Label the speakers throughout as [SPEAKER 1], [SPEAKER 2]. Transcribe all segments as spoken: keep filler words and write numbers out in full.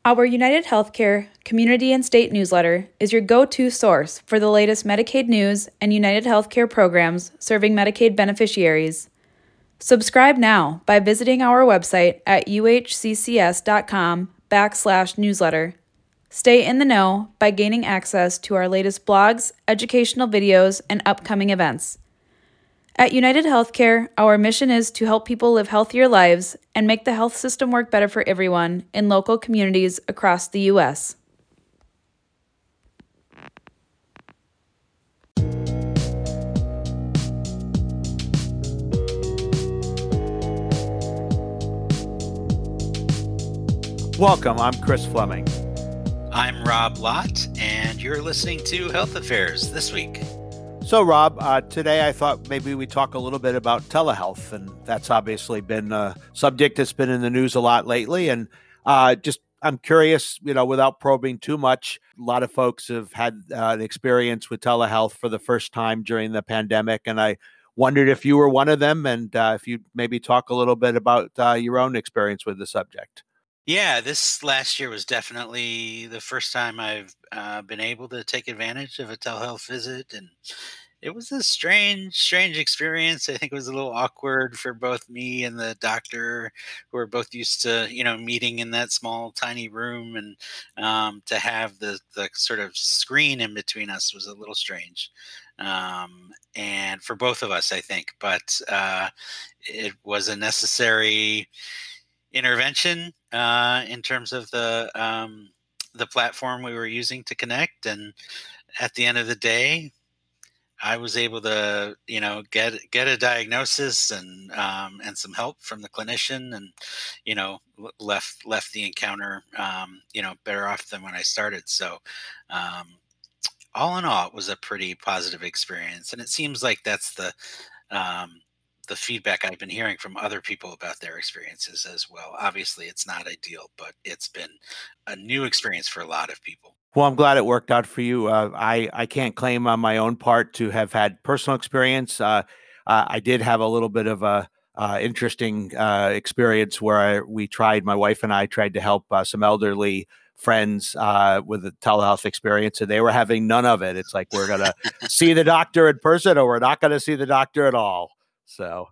[SPEAKER 1] Our United Healthcare Community and State newsletter is your go-to source for the latest Medicaid news and United Healthcare programs serving Medicaid beneficiaries. Subscribe now by visiting our website at uhccs.com backslash newsletter. Stay in the know by gaining access to our latest blogs, educational videos, and upcoming events. At United Healthcare, our mission is to help people live healthier lives and make the health system work better for everyone in local communities across the U S
[SPEAKER 2] Welcome, I'm Chris Fleming.
[SPEAKER 3] I'm Rob Lott, and you're listening to Health Affairs This Week.
[SPEAKER 2] So, Rob, uh, today I thought maybe we talk a little bit about telehealth, and that's obviously been a subject that's been in the news a lot lately. And uh, just, I'm curious, you know, without probing too much, a lot of folks have had uh, an experience with telehealth for the first time during the pandemic, and I wondered if you were one of them, and uh, if you'd maybe talk a little bit about uh, your own experience with the subject.
[SPEAKER 3] Yeah, this last year was definitely the first time I've uh, been able to take advantage of a telehealth visit, and it was a strange, strange experience. I think it was a little awkward for both me and the doctor, who are both used to, you know, meeting in that small, tiny room, and um, to have the the sort of screen in between us was a little strange, um, and for both of us, I think. But uh, it was a necessary intervention uh, in terms of the um, the platform we were using to connect. And at the end of the day, I was able to, you know, get get a diagnosis and um, and some help from the clinician, and you know, left left the encounter, um, you know, better off than when I started. So, um, all in all, it was a pretty positive experience, and it seems like that's the um, the feedback I've been hearing from other people about their experiences as well. Obviously, it's not ideal, but it's been a new experience for a lot of people.
[SPEAKER 2] Well, I'm glad it worked out for you. Uh, I, I can't claim on my own part to have had personal experience. Uh, uh, I did have a little bit of a uh, interesting uh, experience where I, we tried, my wife and I tried to help uh, some elderly friends uh, with a telehealth experience, and they were having none of it. It's like, we're going to see the doctor in person, or we're not going to see the doctor at all. So,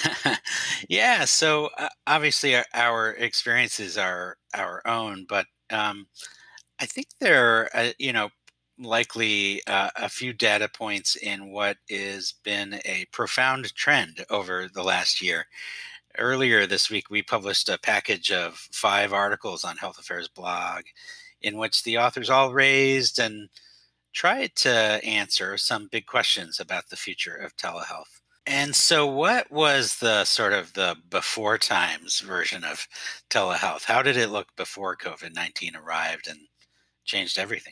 [SPEAKER 3] yeah. So uh, obviously, our, our experiences are our own, but um, I think there are, uh, you know, likely uh, a few data points in what has been a profound trend over the last year. Earlier this week, we published a package of five articles on Health Affairs blog, in which the authors all raised and tried to answer some big questions about the future of telehealth. And so what was the sort of the before times version of telehealth? How did it look before COVID nineteen arrived and changed everything?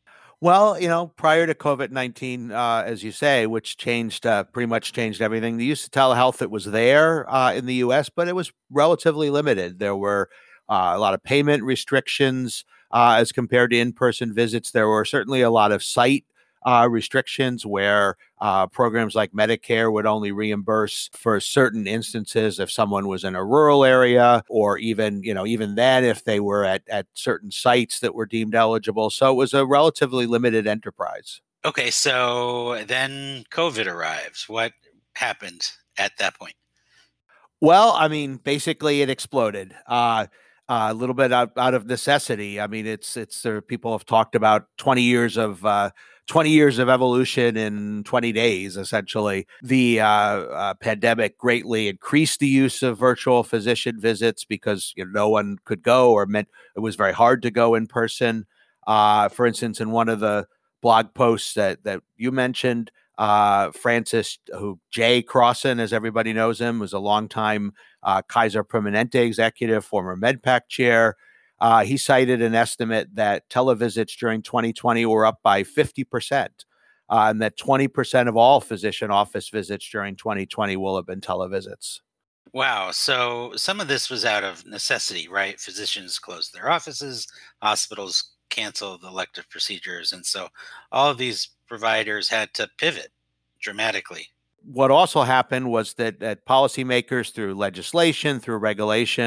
[SPEAKER 2] well, you know, prior to COVID nineteen, uh, as you say, which changed, uh, pretty much changed everything. The use of telehealth, it was there uh, in the U S, but it was relatively limited. There were uh, a lot of payment restrictions uh, as compared to in-person visits. There were certainly a lot of site uh, restrictions where uh, programs like Medicare would only reimburse for certain instances if someone was in a rural area, or even, you know, even then if they were at, at certain sites that were deemed eligible. So it was a relatively limited enterprise.
[SPEAKER 3] Okay, so then COVID arrives. What happened at that point?
[SPEAKER 2] Well, I mean, basically it exploded. Uh, uh, a little bit out, out of necessity. I mean, it's it's uh, people have talked about twenty years of uh, twenty years of evolution in twenty days. Essentially, the uh, uh, pandemic greatly increased the use of virtual physician visits because, you know, no one could go, or meant it was very hard to go in person. Uh, for instance, in one of the blog posts that that you mentioned, uh, Francis, who Jay Crossan, as everybody knows him, was a longtime uh, Kaiser Permanente executive, former MedPAC chair. Uh, he cited an estimate that televisits during twenty twenty were up by fifty percent, uh, and that twenty percent of all physician office visits during twenty twenty will have been televisits.
[SPEAKER 3] Wow. So some of this was out of necessity, right? Physicians closed their offices, hospitals canceled elective procedures. And so all of these providers had to pivot dramatically.
[SPEAKER 2] What also happened was that, that policymakers, through legislation, through regulation,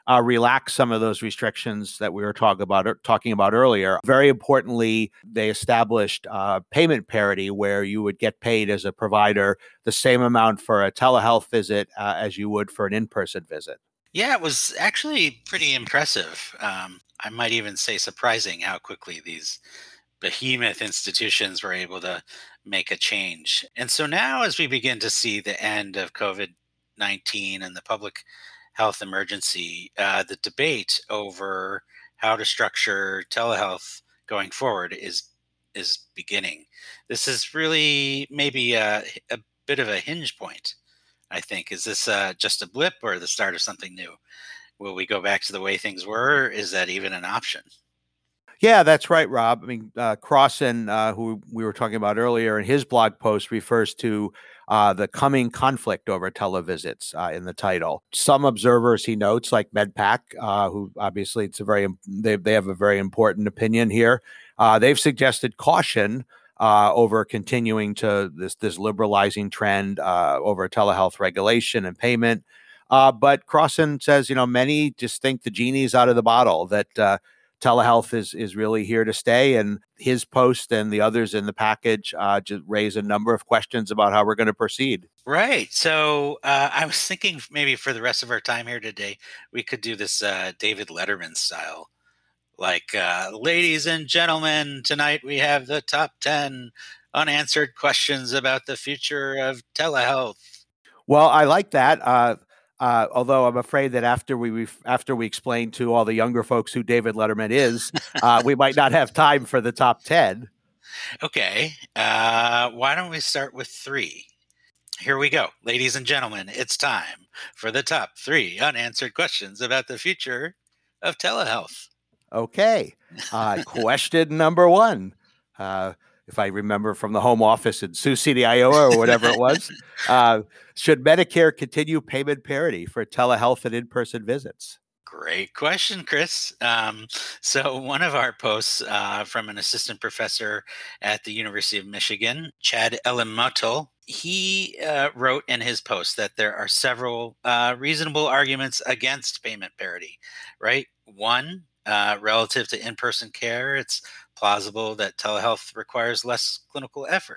[SPEAKER 2] uh, relax some of those restrictions that we were talking about talking about earlier. Very importantly, they established uh, payment parity, where you would get paid as a provider the same amount for a telehealth visit uh, as you would for an in-person visit.
[SPEAKER 3] Yeah, it was actually pretty impressive. Um, I might even say surprising how quickly these behemoth institutions were able to make a change. And so now, as we begin to see the end of COVID nineteen and the public health emergency, uh, the debate over how to structure telehealth going forward is is beginning. This is really maybe a, a bit of a hinge point, I think. Is this uh, just a blip or the start of something new? Will we go back to the way things were? Is that even an option?
[SPEAKER 2] Yeah, that's right, Rob. I mean, uh, Crossan, uh, who we were talking about earlier, in his blog post refers to uh, the coming conflict over televisits uh, in the title. Some observers, he notes, like MedPAC, uh, who obviously it's a very they they have a very important opinion here. Uh, they've suggested caution uh, over continuing to this this liberalizing trend uh, over telehealth regulation and payment. Uh, but Crossan says, you know, many just think the genie's out of the bottle, that uh, telehealth is is really here to stay, and his post and the others in the package uh, just raise a number of questions about how we're going to proceed.
[SPEAKER 3] Right. So uh, I was thinking maybe for the rest of our time here today, we could do this uh, David Letterman style. Like, uh, ladies and gentlemen, tonight we have the top ten unanswered questions about the future of telehealth.
[SPEAKER 2] Well, I like that. Uh, Uh, although I'm afraid that after we ref- after we explain to all the younger folks who David Letterman is, uh, we might not have time for the top ten.
[SPEAKER 3] Okay. Uh, why don't we start with three? Here we go. Ladies and gentlemen, it's time for the top three unanswered questions about the future of telehealth.
[SPEAKER 2] Okay. Uh, question number one. Uh, if I remember from the home office in Sioux City, Iowa, or whatever it was, uh, should Medicare continue payment parity for telehealth and in-person visits?
[SPEAKER 3] Great question, Chris. Um, so one of our posts uh, from an assistant professor at the University of Michigan, Chad Elemoto, he uh, wrote in his post that there are several uh, reasonable arguments against payment parity, right? One, uh, relative to in-person care, it's plausible that telehealth requires less clinical effort.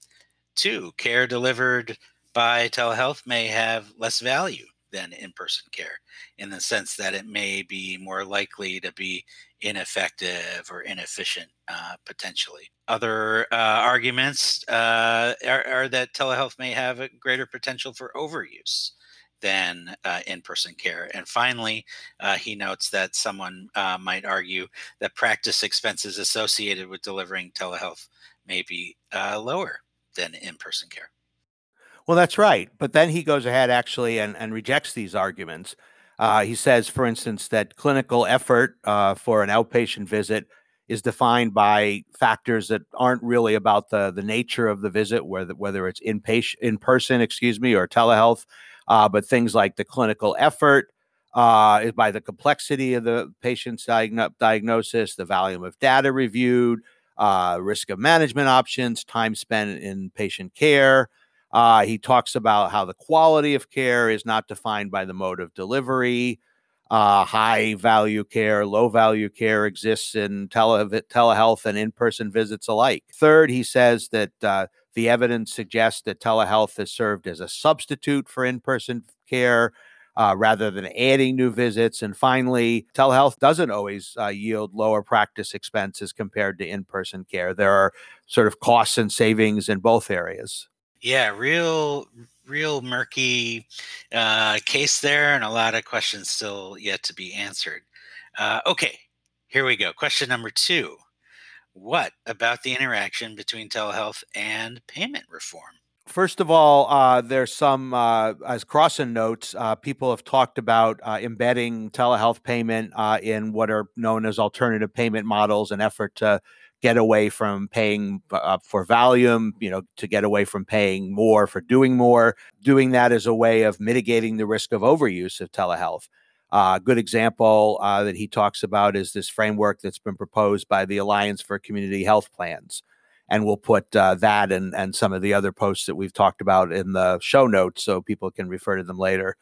[SPEAKER 3] Two, care delivered by telehealth may have less value than in-person care, in the sense that it may be more likely to be ineffective or inefficient uh, potentially. Other uh, arguments uh, are, are that telehealth may have a greater potential for overuse than uh, in-person care. And finally, uh, he notes that someone uh, might argue that practice expenses associated with delivering telehealth may be uh, lower than in-person care.
[SPEAKER 2] Well, that's right. But then he goes ahead actually and, and rejects these arguments. Uh, he says, for instance, that clinical effort uh, for an outpatient visit is defined by factors that aren't really about the, the nature of the visit, whether, whether it's inpatient, in person, excuse me, or telehealth, uh, but things like the clinical effort uh, is by the complexity of the patient's diagno- diagnosis, the volume of data reviewed, uh, risk of management options, time spent in patient care. Uh, he talks about how the quality of care is not defined by the mode of delivery. Uh, high value care, low value care exists in tele- telehealth and in-person visits alike. Third, he says that uh, the evidence suggests that telehealth has served as a substitute for in-person care uh, rather than adding new visits. And finally, telehealth doesn't always uh, yield lower practice expenses compared to in-person care. There are sort of costs and savings in both areas.
[SPEAKER 3] Yeah, real, real murky uh, case there, and a lot of questions still yet to be answered. Uh, okay, here we go. Question number two. What about the interaction between telehealth and payment reform?
[SPEAKER 2] First of all, uh, there's some, uh, as Crossan notes, uh, people have talked about uh, embedding telehealth payment uh, in what are known as alternative payment models, an effort to get away from paying uh, for volume, you know, to get away from paying more for doing more, doing that as a way of mitigating the risk of overuse of telehealth. A uh, good example uh, that he talks about is this framework that's been proposed by the Alliance for Community Health Plans. And we'll put uh, that and, and some of the other posts that we've talked about in the show notes so people can refer to them later.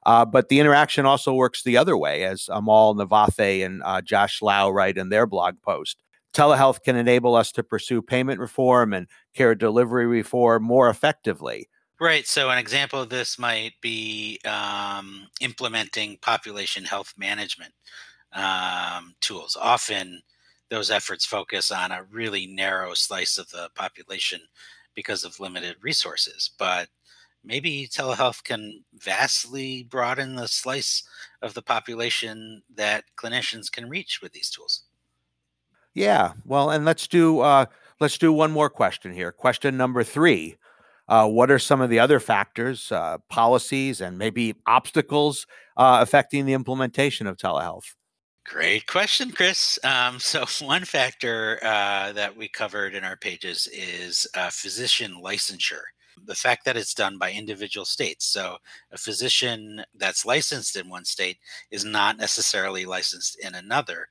[SPEAKER 2] Uh, but the interaction also works the other way, as Amal Navathe and uh, Josh Lau write in their blog post. Telehealth can enable us to pursue payment reform and care delivery reform more effectively.
[SPEAKER 3] Right. So an example of this might be um, implementing population health management um, tools. Often those efforts focus on a really narrow slice of the population because of limited resources. But maybe telehealth can vastly broaden the slice of the population that clinicians can reach with these tools.
[SPEAKER 2] Yeah, well, and let's do uh, let's do one more question here. Question number three: uh, what are some of the other factors, uh, policies, and maybe obstacles uh, affecting the implementation of telehealth?
[SPEAKER 3] Great question, Chris. Um, so one factor uh, that we covered in our pages is uh, physician licensure. The fact that it's done by individual states. So a physician that's licensed in one state is not necessarily licensed in another.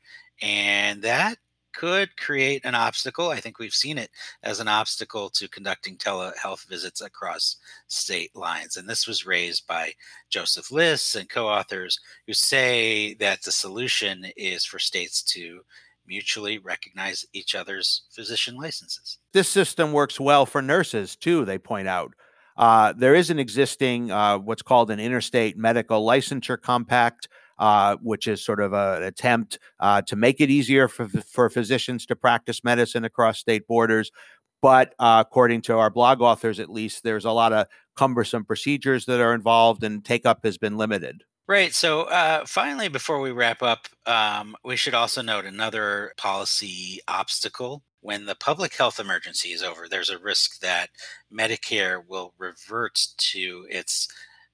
[SPEAKER 3] And that could create an obstacle. I think we've seen it as an obstacle to conducting telehealth visits across state lines. And this was raised by Joseph Liss and co-authors who say that the solution is for states to mutually recognize each other's physician licenses.
[SPEAKER 2] This system works well for nurses, too, they point out. Uh, there is an existing uh, what's called an interstate medical licensure compact, uh, which is sort of a, an attempt uh, to make it easier for, for physicians to practice medicine across state borders. But uh, according to our blog authors, at least, there's a lot of cumbersome procedures that are involved, and take-up has been limited.
[SPEAKER 3] Right. So uh, finally, before we wrap up, um, we should also note another policy obstacle. When the public health emergency is over, there's a risk that Medicare will revert to its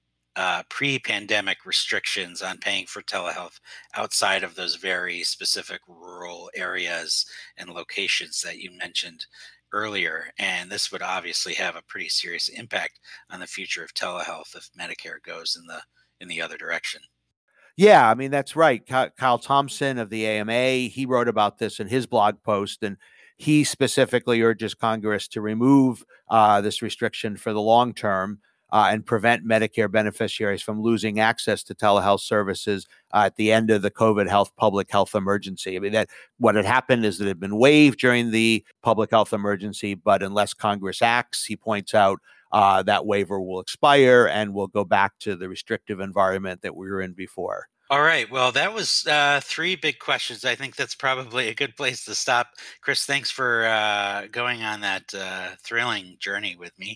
[SPEAKER 3] uh, pre-pandemic restrictions on paying for telehealth outside of those very specific rural areas and locations that you mentioned earlier. And this would obviously have a pretty serious impact on the future of telehealth if Medicare goes in the in the other direction.
[SPEAKER 2] Yeah, I mean, that's right. Kyle Thompson of the A M A, he wrote about this in his blog post, and he specifically urges Congress to remove uh, this restriction for the long term uh, and prevent Medicare beneficiaries from losing access to telehealth services uh, at the end of the COVID health public health emergency. I mean, that what had happened is that it had been waived during the public health emergency, but unless Congress acts, he points out, Uh, that waiver will expire and we'll go back to the restrictive environment that we were in before.
[SPEAKER 3] All right. Well, that was uh, three big questions. I think that's probably a good place to stop. Chris, thanks for uh, going on that uh, thrilling journey with me.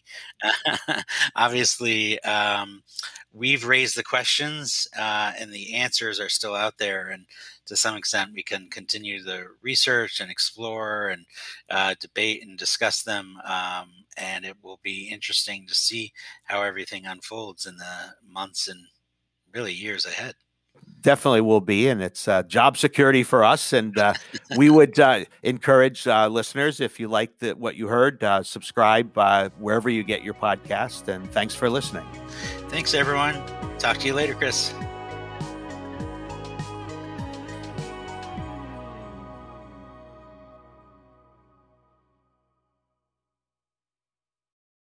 [SPEAKER 3] Obviously, um, we've raised the questions uh, and the answers are still out there. And to some extent, we can continue the research and explore and uh, debate and discuss them. Um, and it will be interesting to see how everything unfolds in the months and really years ahead.
[SPEAKER 2] Definitely will be, and it's uh, job security for us. And uh, we would uh, encourage uh, listeners, if you like the, what you heard, uh, subscribe uh, wherever you get your podcast. And thanks for listening.
[SPEAKER 3] Thanks, everyone. Talk to you later, Chris.